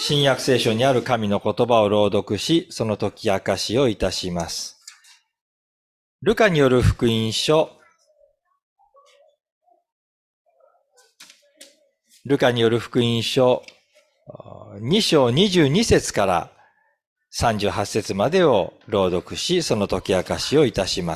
新約聖書にある神の言葉を朗読し、その解き明かしをいたします。ルカによる福音書、2章22節から38節までを朗読し、その解き明かしをいたします。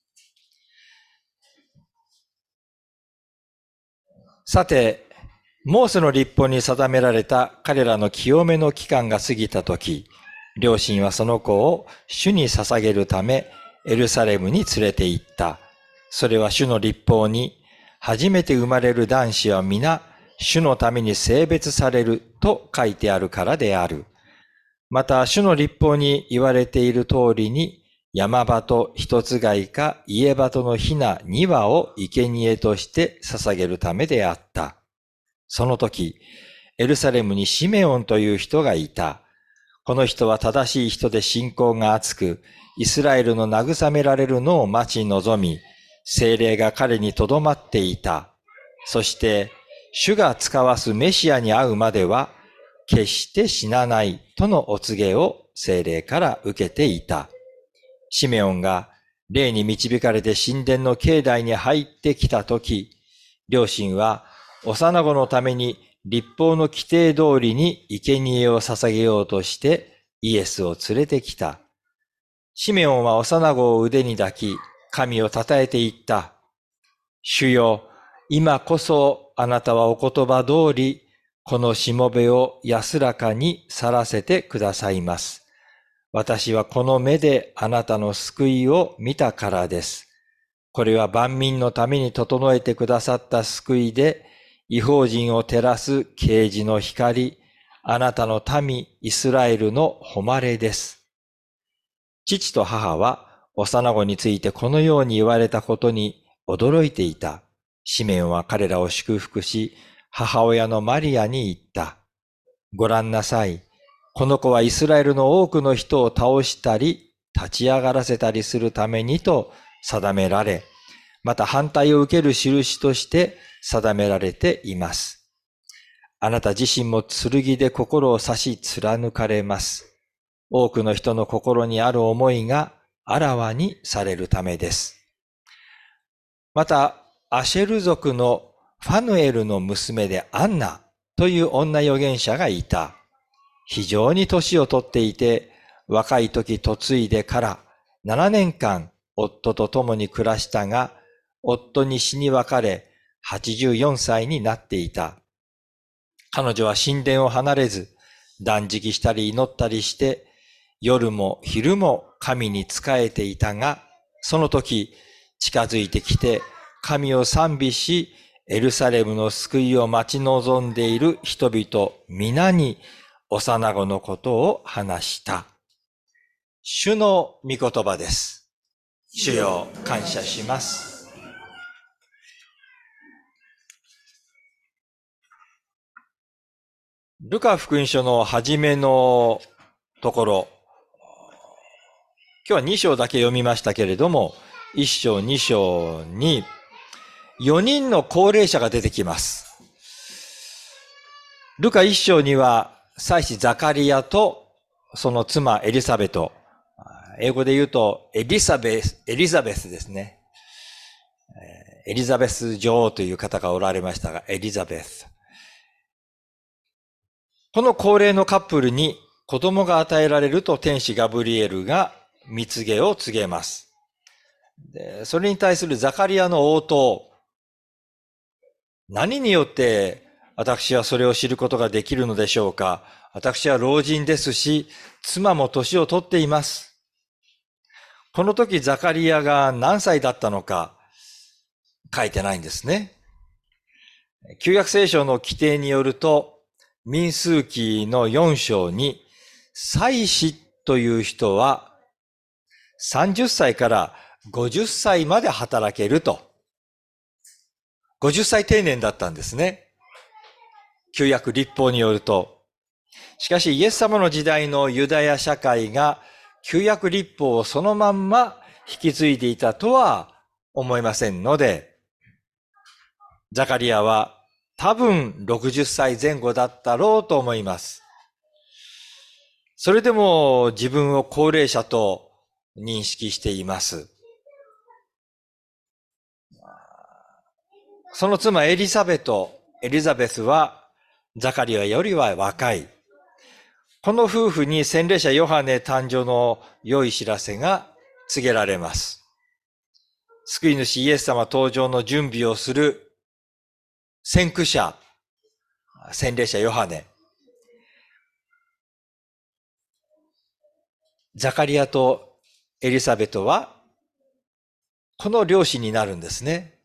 さて、モーセの律法に定められた彼らの清めの期間が過ぎたとき、両親はその子を主に捧げるためエルサレムに連れて行った。それは主の律法に、初めて生まれる男子は皆主のために性別されると書いてあるからである。また主の律法に言われている通りに、山鳩一つ飼いか家鳩のひな2羽を生贄として捧げるためであった。その時、エルサレムにシメオンという人がいた。この人は正しい人で信仰が厚く、イスラエルの慰められるのを待ち望み、聖霊が彼にとどまっていた。そして、主が使わすメシアに会うまでは、決して死なないとのお告げを聖霊から受けていた。シメオンが霊に導かれて神殿の境内に入ってきたとき、両親は幼子のために律法の規定通りに生贄を捧げようとしてイエスを連れてきた。シメオンは幼子を腕に抱き、神を称えて言った。主よ、今こそあなたはお言葉通り、このしもべを安らかに去らせてくださいます。私はこの目であなたの救いを見たからです。これは万民のために整えてくださった救いで、異邦人を照らす啓示の光、あなたの民イスラエルの誉れです。父と母は幼子についてこのように言われたことに驚いていた。シメオンは彼らを祝福し、母親のマリアに言った。ご覧なさい。この子はイスラエルの多くの人を倒したり、立ち上がらせたりするためにと定められ、また反対を受ける印として定められています。あなた自身も剣で心を刺し貫かれます。多くの人の心にある思いがあらわにされるためです。また、アシェル族のファヌエルの娘でアンナという女預言者がいた。非常に年を取っていて、若い時嫁いでから7年間夫と共に暮らしたが、夫に死に別れ、84歳になっていた。彼女は神殿を離れず、断食したり祈ったりして、夜も昼も神に仕えていたが、その時近づいてきて、神を賛美し、エルサレムの救いを待ち望んでいる人々皆に幼子のことを話した。主の御言葉です。主よ、感謝します。ルカ福音書の初めのところ、今日は2章だけ読みましたけれども、1章2章に4人の高齢者が出てきます。ルカ1章には祭司ザカリアとその妻エリザベト、英語で言うとエリザベスですね。エリザベス女王という方がおられましたが、エリザベス。この高齢のカップルに子供が与えられると天使ガブリエルが蜜げを告げます。それに対するザカリアの応答、何によって私はそれを知ることができるのでしょうか。私は老人ですし、妻も年を取っています。この時ザカリアが何歳だったのか書いてないんですね。旧約聖書の規定によると、民数記の4章に、祭司という人は30歳から50歳まで働けると。50歳定年だったんですね。旧約律法によると。しかしイエス様の時代のユダヤ社会が旧約律法をそのまんま引き継いでいたとは思いませんので、ザカリアは多分60歳前後だったろうと思います。 それでも自分を高齢者と認識しています。その妻エリザベスはザカリアよりは若い。この夫婦に洗礼者ヨハネ誕生の良い知らせが告げられます。救い主イエス様登場の準備をする先駆者、洗礼者ヨハネ。ザカリアとエリザベトはこの両親になるんですね。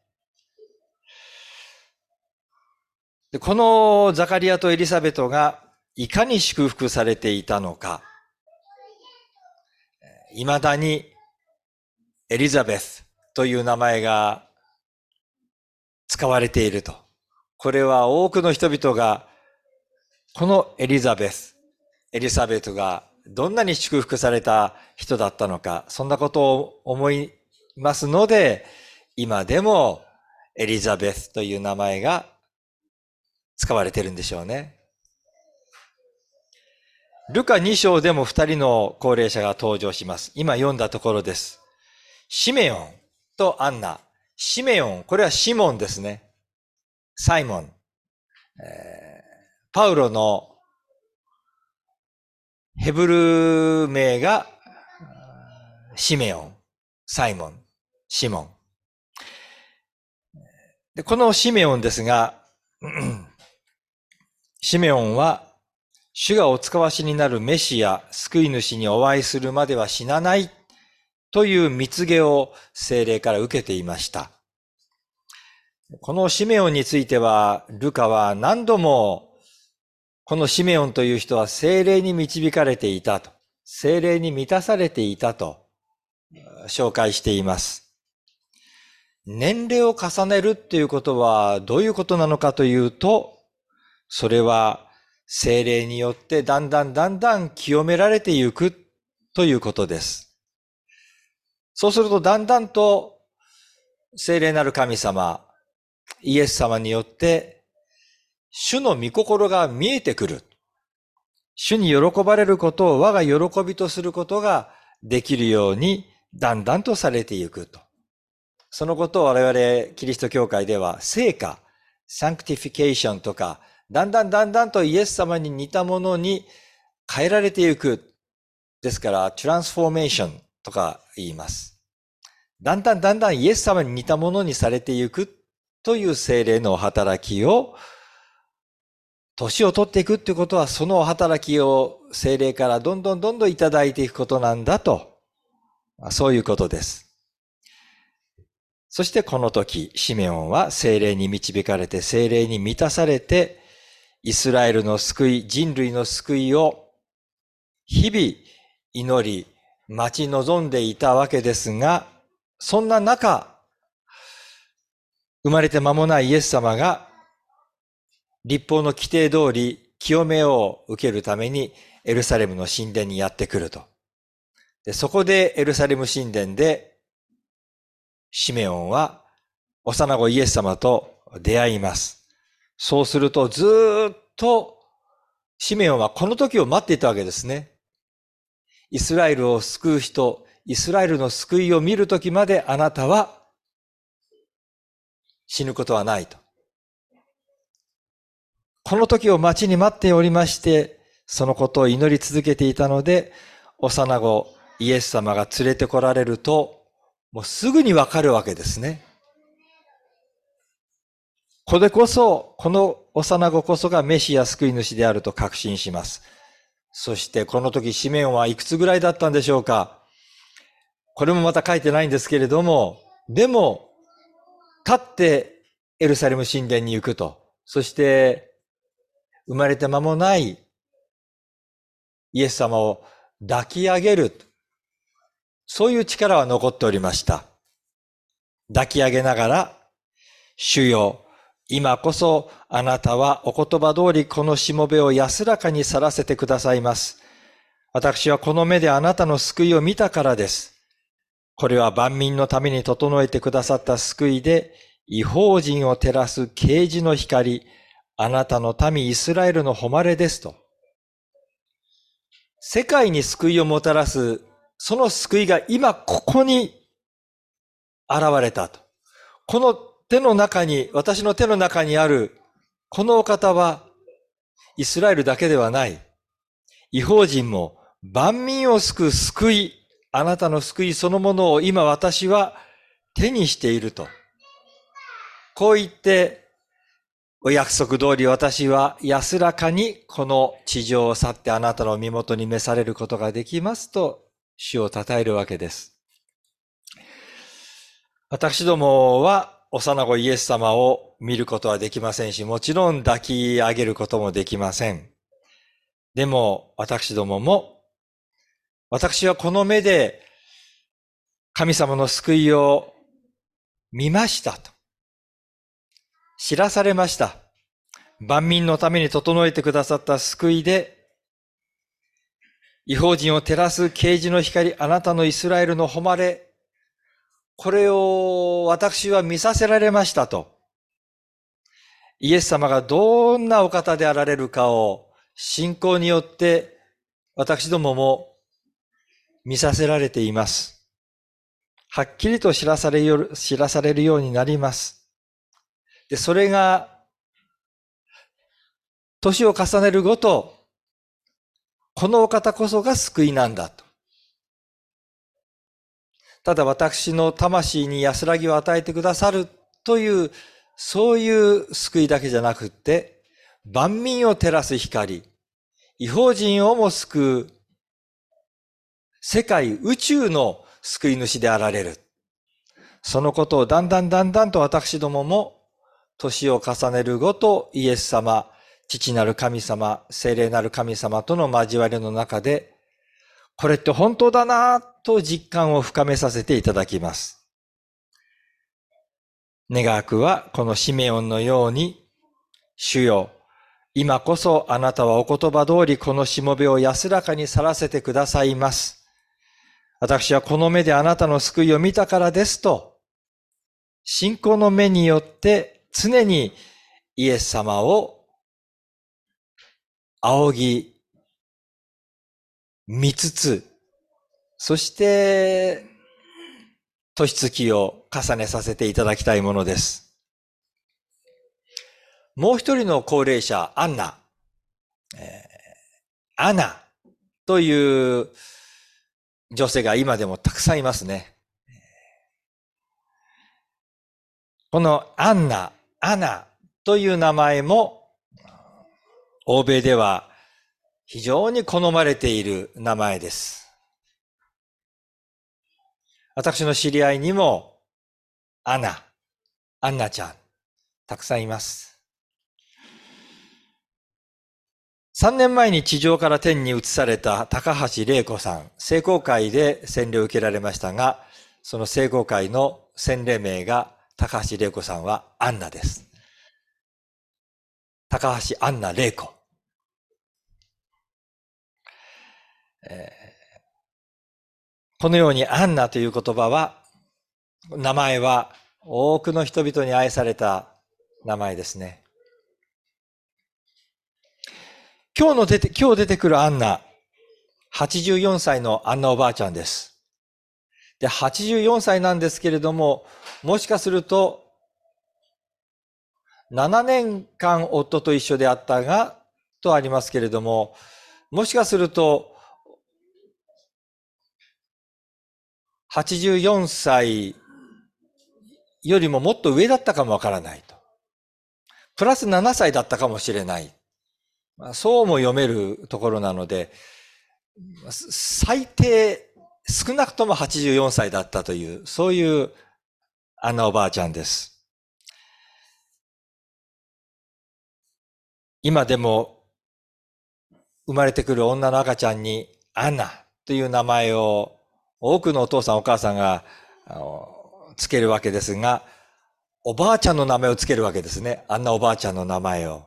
でこのザカリアとエリザベトがいかに祝福されていたのか、未だにエリザベスという名前が使われていると。これは多くの人々がこのエリザベトがどんなに祝福された人だったのか、そんなことを思いますので、今でもエリザベスという名前が使われているんでしょうね。ルカ2章でも2人の高齢者が登場します。今読んだところです。シメオンとアンナ。シメオン、これはシモンですね。サイモン。パウロのヘブル名がシメオン、サイモン、シモン。でこのシメオンですが、シメオンは主がお使わしになるメシア、救い主にお会いするまでは死なないという蜜毛を聖霊から受けていました。このシメオンについては、ルカは何度も、このシメオンという人は聖霊に導かれていたと、聖霊に満たされていたと紹介しています。年齢を重ねるっていうことはどういうことなのかというと、それは聖霊によってだんだん清められていくということです。そうするとだんだんと聖霊なる神様、イエス様によって主の御心が見えてくる。主に喜ばれることを我が喜びとすることができるようにだんだんとされていくと。そのことを我々キリスト教会では聖化、サンクティフィケーションとか、だんだんとイエス様に似たものに変えられていく。ですから、トランスフォーメーションとか言います。だんだんイエス様に似たものにされていくという聖霊の働きを、年を取っていくということは、その働きを聖霊からどんどんいただいていくことなんだと、そういうことです。そしてこの時、シメオンは聖霊に導かれて、聖霊に満たされて、イスラエルの救い、人類の救いを日々祈り、待ち望んでいたわけですが、そんな中、生まれて間もないイエス様が、律法の規定通り清めを受けるためにエルサレムの神殿にやってくると。でそこでエルサレム神殿で、シメオンは幼子イエス様と出会います。そうするとずーっとシメオンはこの時を待っていたわけですね。イスラエルを救う人、イスラエルの救いを見る時まであなたは死ぬことはないと。この時を待ちに待っておりまして、そのことを祈り続けていたので、幼子イエス様が連れて来られると、もうすぐにわかるわけですね。これこそ、この幼子こそがメシア救い主であると確信します。そしてこの時シメオンはいくつぐらいだったんでしょうか。これもまた書いてないんですけれども、でも、立ってエルサレム神殿に行くと。そして、生まれて間もないイエス様を抱き上げる。そういう力は残っておりました。抱き上げながら、主よ、今こそあなたはお言葉通りこのしもべを安らかに去らせてくださいます。私はこの目であなたの救いを見たからです。これは万民のために整えてくださった救いで、異邦人を照らす啓示の光、あなたの民イスラエルの誉れですと。 世界に救いをもたらす、その救いが今ここに現れたと。この手の中に、私の手の中にある、このお方は、イスラエルだけではない。異邦人も万民を救う救い、あなたの救いそのものを今私は手にしていると。こう言って、お約束通り私は安らかにこの地上を去ってあなたの身元に召されることができますと、主を称えるわけです。私どもは幼子イエス様を見ることはできませんし、もちろん抱き上げることもできません。でも私どもも、私はこの目で神様の救いを見ましたと。知らされました。万民のために整えてくださった救いで、異邦人を照らす啓示の光、あなたのイスラエルの誉れ、これを私は見させられましたと。イエス様がどんなお方であられるかを信仰によって私どもも見させられています。はっきりと知らされるようになります。で、それが年を重ねるごと、このお方こそが救いなんだと。ただ私の魂に安らぎを与えてくださるという、そういう救いだけじゃなくって、万民を照らす光、異邦人をも救う、世界宇宙の救い主であられる。そのことをだんだんと私どもも年を重ねるごとイエス様、父なる神様、聖霊なる神様との交わりの中で、これって本当だなと実感を深めさせていただきます。願わくはこのシメオンのように、主よ、今こそあなたはお言葉通りこのしもべを安らかに去らせてくださいます。私はこの目であなたの救いを見たからですと、信仰の目によって常にイエス様を仰ぎ見つつ、そして年月を重ねさせていただきたいものです。もう一人の高齢者、アナという女性が今でもたくさんいますね。このアナという名前も欧米では非常に好まれている名前です。私の知り合いにもアンナちゃん、たくさんいます。3年前に地上から天に移された高橋玲子さん、聖公会で洗礼を受けられましたが、その聖公会の洗礼名が高橋玲子さんはアンナです。高橋アンナ玲子。このようにアンナという言葉は、名前は多くの人々に愛された名前ですね。今日出てくるアンナ、84歳のアンナおばあちゃんです。で、84歳なんですけれども、もしかすると、7年間夫と一緒であったが、とありますけれども、もしかすると、84歳よりももっと上だったかもわからないと。プラス7歳だったかもしれない。そうも読めるところなので、最低、少なくとも84歳だったという、そういうアンナおばあちゃんです。今でも生まれてくる女の赤ちゃんにアンナという名前を多くのお父さんお母さんがつけるわけですが、おばあちゃんの名前をつけるわけですね。アンナおばあちゃんの名前を。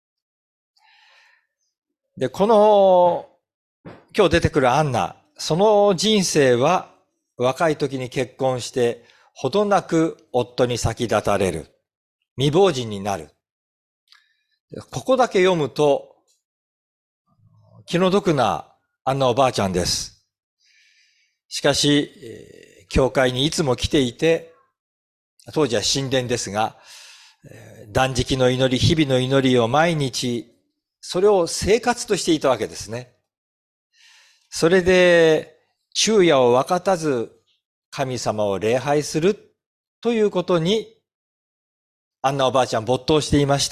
で、この今日出てくるアンナ、その人生は若い時に結婚してほどなく夫に先立たれる。未亡人になる。ここだけ読むと気の毒なアンナおばあちゃんです。しかし、教会にいつも来ていて、当時は神殿ですが、断食の祈り、日々の祈りを毎日、それを生活としていたわけですね。それで、昼夜を分かたず神様を礼拝するということに、アンナおばあちゃん没頭していました。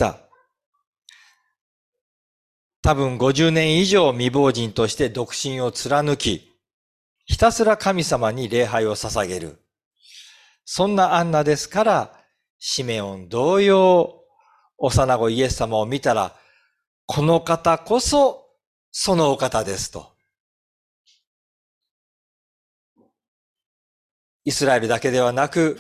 多分50年以上未亡人として独身を貫き、ひたすら神様に礼拝を捧げる。そんなアンナですから、シメオン同様、幼子イエス様を見たら、この方こそそのお方ですと。イスラエルだけではなく、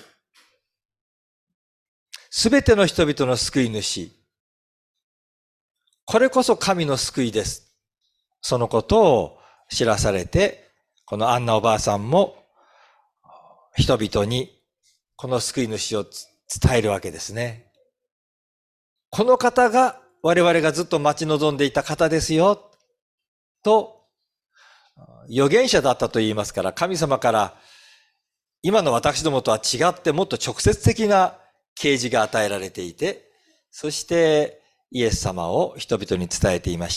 すべての人々の救い主。これこそ神の救いです。そのことを知らされて、このアンナおばあさんも人々にこの救い主を伝えるわけですね。この方が我々がずっと待ち望んでいた方ですよ、と預言者だったと言いますから、神様から今の私どもとは違ってもっと直接的な啓示が与えられていて、そしてイエス様を人々に伝えていました。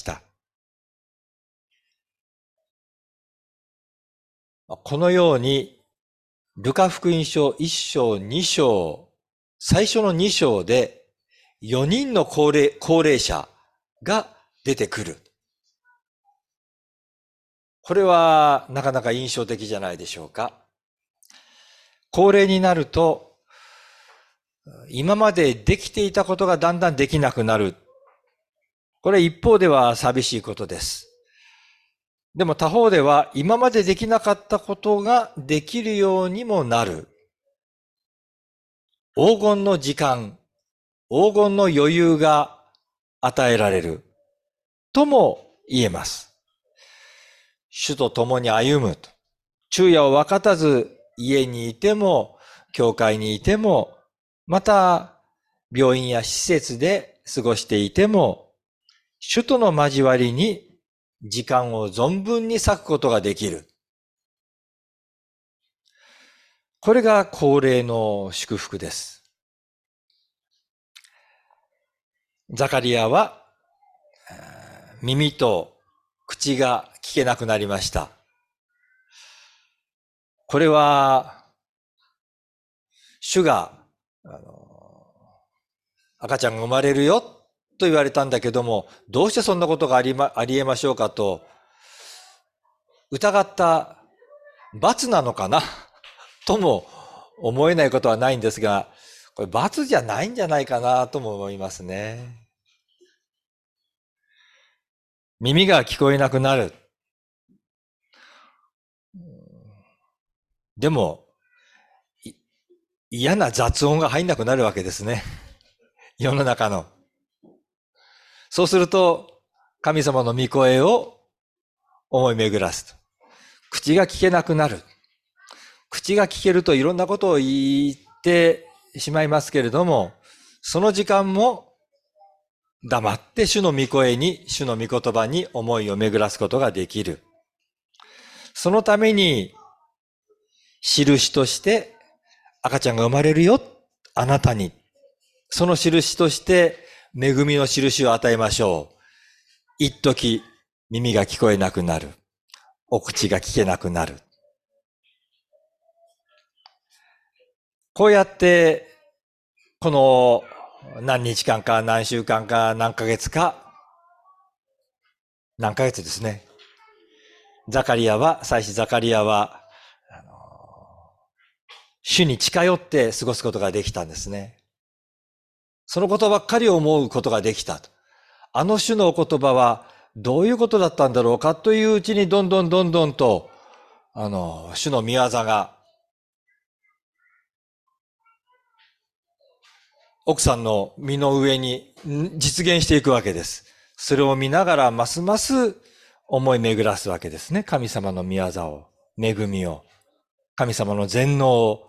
このようにルカ福音書1章2章、最初の2章で4人の高齢者が出てくる。これはなかなか印象的じゃないでしょうか。高齢になると、今までできていたことがだんだんできなくなる。これ一方では寂しいことです。でも他方では今までできなかったことができるようにもなる。黄金の時間、黄金の余裕が与えられるとも言えます。主と共に歩むと。昼夜を分かたず家にいても、教会にいても、また病院や施設で過ごしていても、主との交わりに時間を存分に割くことができる。これが高齢の祝福です。ザカリアは耳と口が聞けなくなりました。これは主が赤ちゃんが生まれるよと言われたんだけども、どうしてそんなことがありえましょうかと疑った罰なのかなとも思えないことはないんですが、これ罰じゃないんじゃないかなとも思いますね。耳が聞こえなくなる。でも、嫌な雑音が入んなくなるわけですね。世の中の。そうすると、神様の御声を思い巡らすと。口が聞けなくなる。口が聞けるといろんなことを言ってしまいますけれども、その時間も黙って主の御声に、主の御言葉に思いを巡らすことができる。そのために、印として赤ちゃんが生まれるよ、あなたに。その印として恵みの印を与えましょう。一時耳が聞こえなくなる。お口が聞けなくなる。こうやって、この何日間か何週間か何ヶ月か、何ヶ月ですね。祭司ザカリアは、主に近寄って過ごすことができたんですね。そのことばっかり思うことができた。あの主のお言葉はどういうことだったんだろうかといううちにどんどんと、主の御業が奥さんの身の上に実現していくわけです。それを見ながらますます思い巡らすわけですね。神様の御業を、恵みを、神様の全能を。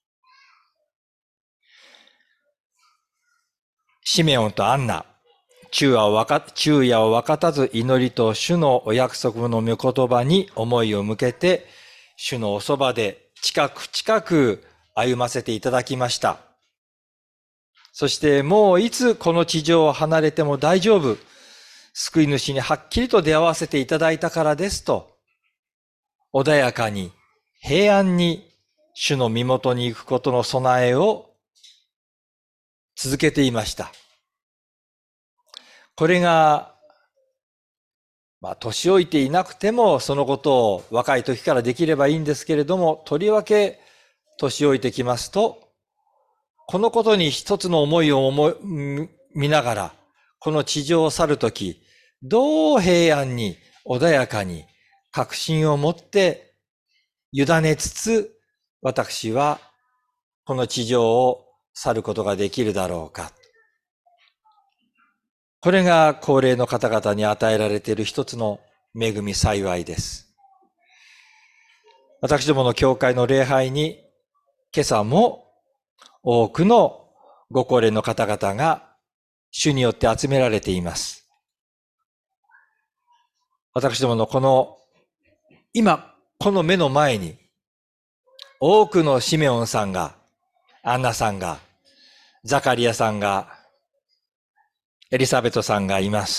シメオンとアンナ、 昼夜を分かたず祈りと主のお約束の御言葉に思いを向けて、主のおそばで近く歩ませていただきました。そしてもういつこの地上を離れても大丈夫、救い主にはっきりと出会わせていただいたからですと、穏やかに平安に主の身元に行くことの備えを続けていました。これが、年老いていなくてもそのことを若い時からできればいいんですけれども、とりわけ年老いてきますと、このことに一つの思いを見ながら、この地上を去るとき、どう平安に穏やかに確信を持って委ねつつ、私はこの地上を去ることができるだろうか。これが高齢の方々に与えられている一つの恵み幸いです。私どもの教会の礼拝に今朝も多くのご高齢の方々が主によって集められています。私どもの今この目の前に多くのシメオンさんが、アンナさんが、ザカリアさんが、エリザベトさんがいます。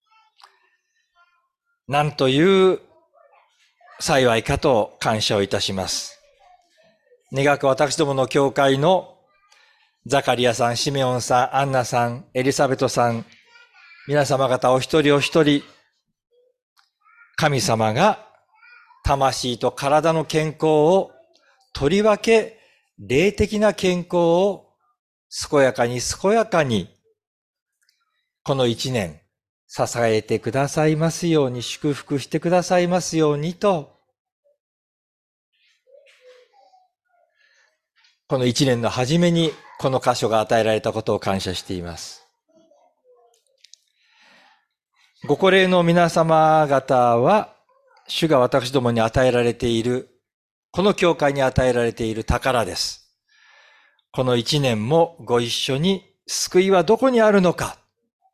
なんという幸いかと感謝をいたします。願く私どもの教会のザカリアさん、シメオンさん、アンナさん、エリザベトさん、皆様方お一人お一人、神様が魂と体の健康を、とりわけ霊的な健康を健やかにこの一年支えてくださいますように、祝福してくださいますようにと、この一年の初めにこの箇所が与えられたことを感謝しています。ご高齢の皆様方は、主が私どもに与えられている、この教会に与えられている宝です。この一年もご一緒に救いはどこにあるのか、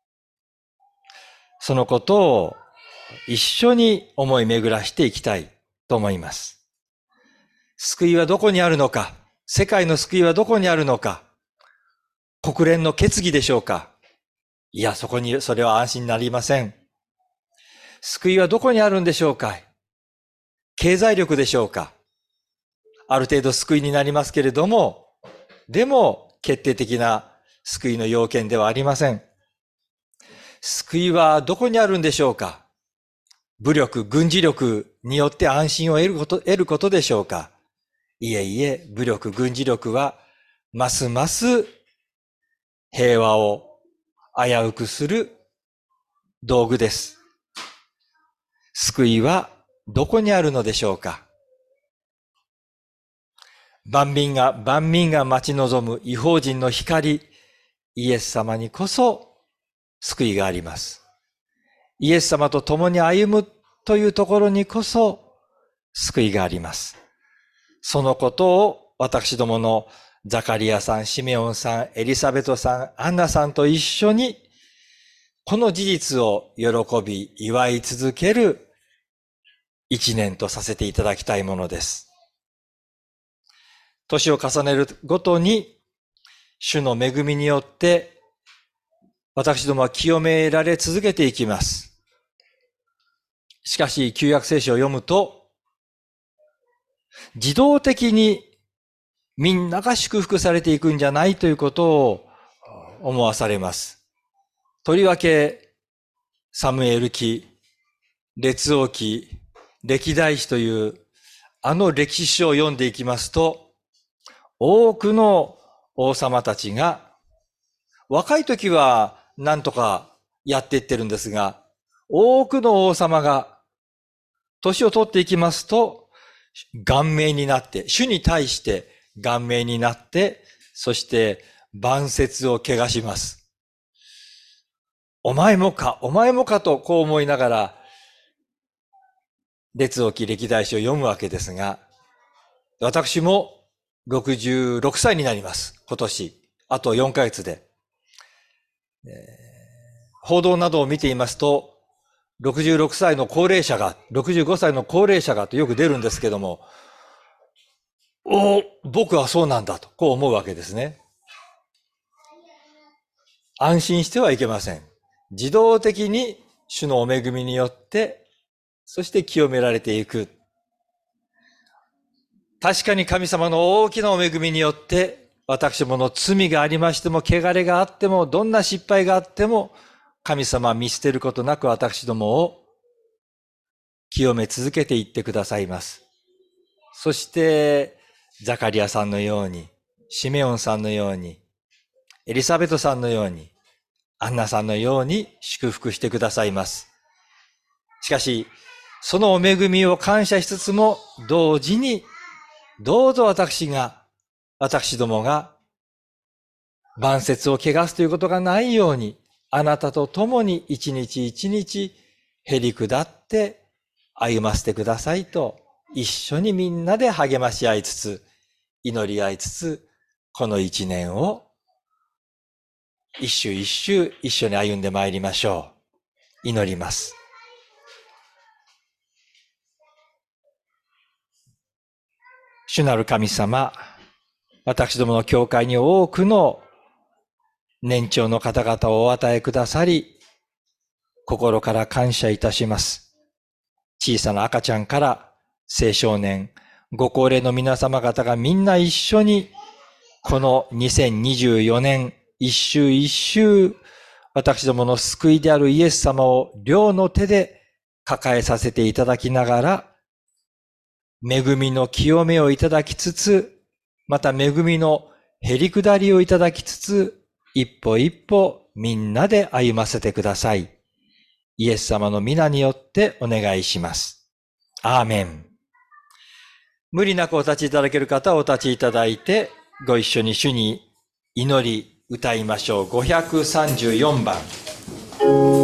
そのことを一緒に思い巡らしていきたいと思います。救いはどこにあるのか、世界の救いはどこにあるのか、国連の決議でしょうか。いや、それは安心になりません。救いはどこにあるんでしょうか。経済力でしょうか。ある程度救いになりますけれども、でも決定的な救いの要件ではありません。救いはどこにあるんでしょうか。武力、軍事力によって安心を得ることでしょうか。いえいえ、武力、軍事力はますます平和を危うくする道具です。救いはどこにあるのでしょうか。万民が待ち望む異邦人の光、イエス様にこそ救いがあります。イエス様と共に歩むというところにこそ救いがあります。そのことを私どものザカリアさん、シメオンさん、エリザベトさん、アンナさんと一緒にこの事実を喜び祝い続ける一年とさせていただきたいものです。年を重ねるごとに主の恵みによって私どもは清められ続けていきます。しかし旧約聖書を読むと自動的にみんなが祝福されていくんじゃないということを思わされます。とりわけサムエル記、列王記、歴代史というあの歴史書を読んでいきますと、多くの王様たちが若い時は何とかやっていってるんですが、多くの王様が年を取っていきますと顔面になって、主に対して顔面になって、そして晩節を汚します。お前もかとこう思いながら列王記歴代史を読むわけですが、私も66歳になります。今年。あと4ヶ月で。 報道などを見ていますと、66歳の高齢者が、65歳の高齢者がとよく出るんですけども、僕はそうなんだと、こう思うわけですね。安心してはいけません。自動的に主のお恵みによって、そして清められていく。確かに神様の大きなお恵みによって、私どもの罪がありましても、汚れがあっても、どんな失敗があっても、神様は見捨てることなく私どもを清め続けていってくださいます。そして、ザカリアさんのように、シメオンさんのように、エリサベトさんのように、アンナさんのように祝福してくださいます。しかし、そのお恵みを感謝しつつも、同時に、どうぞ私どもが、万節を汚すということがないように、あなたと共に一日一日、へり下って歩ませてくださいと、一緒にみんなで励まし合いつつ、祈り合いつつ、この一年を、一周一周一緒に歩んでまいりましょう。祈ります。主なる神様、私どもの教会に多くの年長の方々をお与えくださり、心から感謝いたします。小さな赤ちゃんから青少年、ご高齢の皆様方がみんな一緒に、この2024年一周一周、私どもの救いであるイエス様を両の手で抱えさせていただきながら、恵みの清めをいただきつつ、また恵みのへり下りをいただきつつ、一歩一歩みんなで歩ませてください。イエス様の皆によってお願いします。アーメン。無理なくお立ちいただける方はお立ちいただいて、ご一緒に主に祈り歌いましょう。534番。